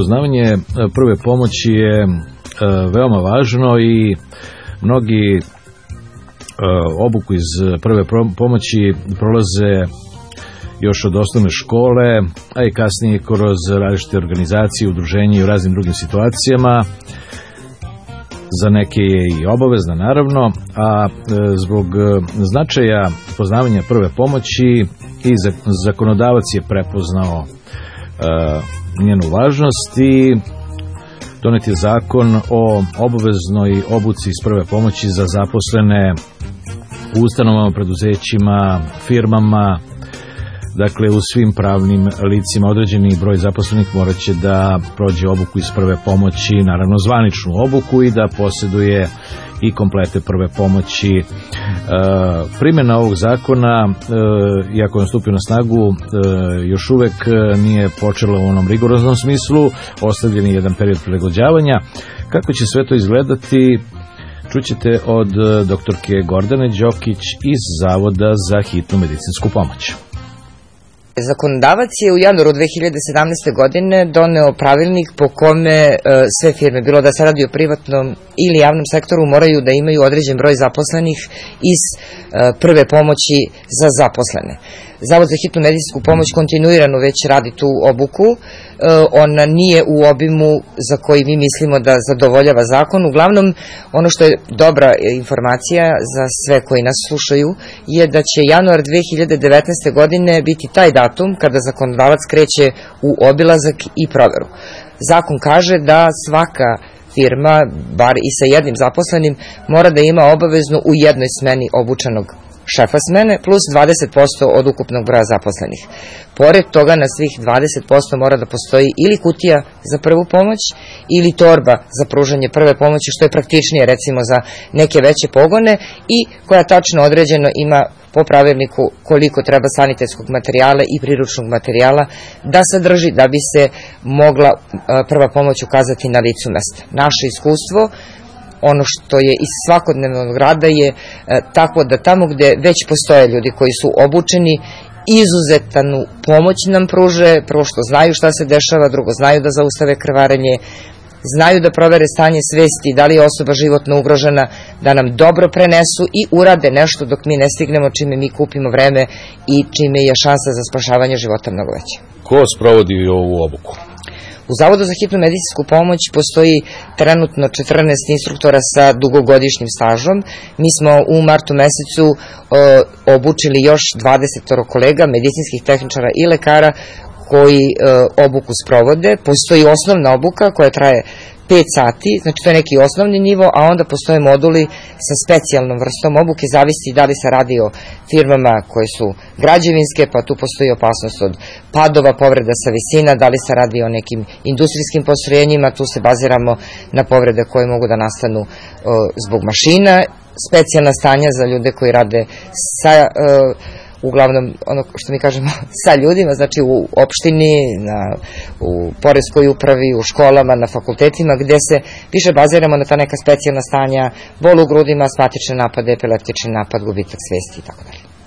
poznavanje prve pomoći je veoma važno i mnogi obuku iz prve pomoći prolaze još od osnovne škole, a i kasnije kroz različite organizacije, udruženja i u raznim drugim situacijama. Za neke je i obavezna, naravno, a zbog značaja poznavanja prve pomoći i zakonodavac je prepoznao njenu važnost i donet je zakon o obaveznoj obuci iz prve pomoći za zaposlene u ustanovama, preduzećima, firmama. Dakle, u svim pravnim licima određeni broj zaposlenih morat će da prođe obuku iz prve pomoći, naravno zvaničnu obuku, i da posjeduje i komplete prve pomoći. Primjena ovog zakona, iako je stupio na snagu, još uvek nije počela u onom rigoroznom smislu, ostavljen je jedan period prilagođavanja. Kako će sve to izgledati, čućete od doktorke Gordane Đokić iz Zavoda za hitnu medicinsku pomoć. Zakonodavac je u januaru 2017. godine doneo pravilnik po kome sve firme, bilo da se radi o privatnom ili javnom sektoru, moraju da imaju određen broj zaposlenih iz prve pomoći za zaposlene. Zavod za hitnu medicinsku pomoć kontinuirano već radi tu obuku. Ona nije u obimu za koji mi mislimo da zadovoljava zakon. Uglavnom, ono što je dobra informacija za sve koji nas slušaju je da će januar 2019. godine biti taj datum kada zakonodavac kreće u obilazak i proveru. Zakon kaže da svaka firma, bar i sa jednim zaposlenim, mora da ima obavezno u jednoj smeni obučenog šefa smene plus 20% od ukupnog broja zaposlenih. Pored toga na svih 20% mora da postoji ili kutija za prvu pomoć ili torba za pružanje prve pomoći, što je praktičnije recimo za neke veće pogone i koja tačno određeno ima po pravilniku koliko treba sanitetskog materijala i priručnog materijala da sadrži da bi se mogla prva pomoć ukazati na licu mesta. Naše iskustvo, ono što je iz svakodnevnog rada, je tako da tamo gde već postoje ljudi koji su obučeni, izuzetnu pomoć nam pruže, prvo što znaju šta se dešava, drugo znaju da zaustave krvarenje, znaju da provere stanje svesti, da li je osoba životno ugrožena, da nam dobro prenesu i urade nešto dok mi ne stignemo, čime mi kupimo vreme i čime je šansa za spašavanje života mnogo veća. Ko sprovodi ovu obuku? U Zavodu za hitnu medicinsku pomoć postoji trenutno 14 instruktora sa dugogodišnjim stažom. Mi smo u martu mesecu obučili još 20 kolega, medicinskih tehničara i lekara koji obuku sprovode. Postoji osnovna obuka koja traje 5 sati, znači to je neki osnovni nivo, a onda postoje moduli sa specijalnom vrstom obuke, zavisi da li se radi o firmama koje su građevinske, pa tu postoji opasnost od padova, povreda sa visina, da li se radi o nekim industrijskim postrojenjima, tu se baziramo na povrede koje mogu da nastanu zbog mašina, specijalna stanja za ljude koji rade sa uglavnom, ono što mi kažemo, sa ljudima, znači u opštini, u poreskoj upravi, u školama, na fakultetima, gde se više baziramo na ta neka specijalna stanja, bol u grudima, astmatične napade, epileptični napad, gubitak svesti i tako dalje.